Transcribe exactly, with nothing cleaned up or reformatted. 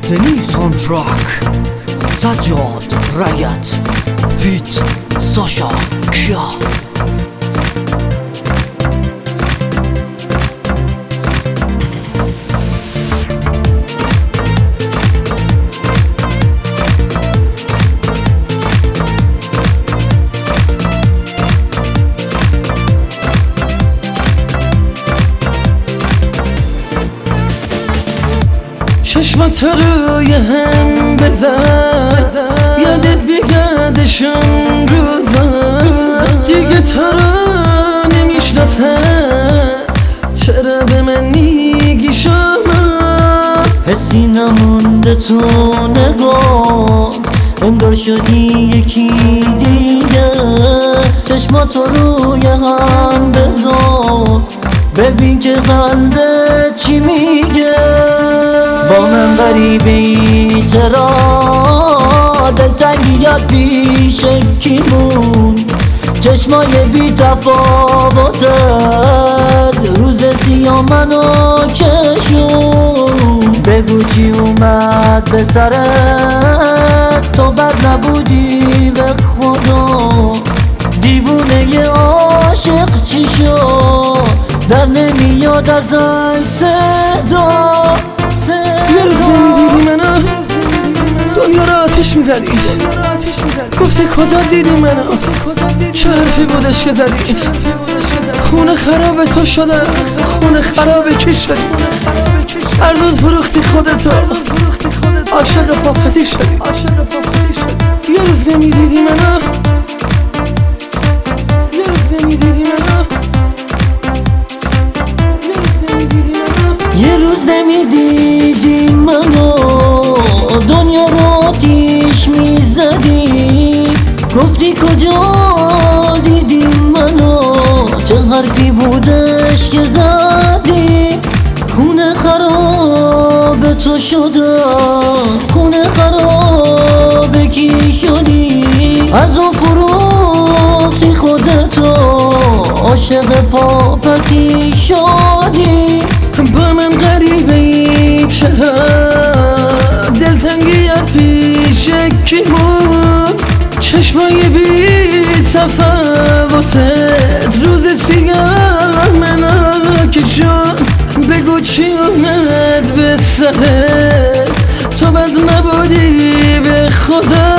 حسینی سانتراک، سجاد رایت فیت ساشا کیا. چشمت روی هم بزن، یادت بگردشون روزا، دیگه تو رو نمیشناسم، چرا به من میگی شما؟ حسی نمونده تو نگاه، انگار شدی یکی دیگه. چشماتو روی هم بذار، ببین که قلبت چی میگه. با من غریبه ای چرا، دلتنگی یاد پیش کی موند؟ چشمای بی تفاوتت روز سیاه منو کشون. بگو چی اومد به سرت، تو بد نبودی به خدا. دیوونه ی عاشق چی شد، در نمیاد ازش صدا. یه روز نمیدیدی منو، دنیا رو آتش میزدی، گفتی کجا دیدی منو، چه حرفی بودش که زدی؟ خونه خراب تو شده، خونه خراب کی شدی؟ هر روز فروختی خودتو، عاشق پاپتی شدی. یه روز نمیدیدی منو، یه روز نمیدیدی منو، یه روز نمیدیدی منو، دنیا رو آتیش میزدی. گفتی کجا دیدی منو، چه حرفی بودش که زدی؟ خونه خراب تو شده، خونه خراب کی شدی؟ از اون فروختی خودتو، عاشق پاپتی شدی. با من غریبه ای چرا، دلتنگی پیش کی بود؟ چشمای بی تفاوتت روز سیاه منو کشون. بگو چی اومد به سرت، تو بد نبودی به خدا.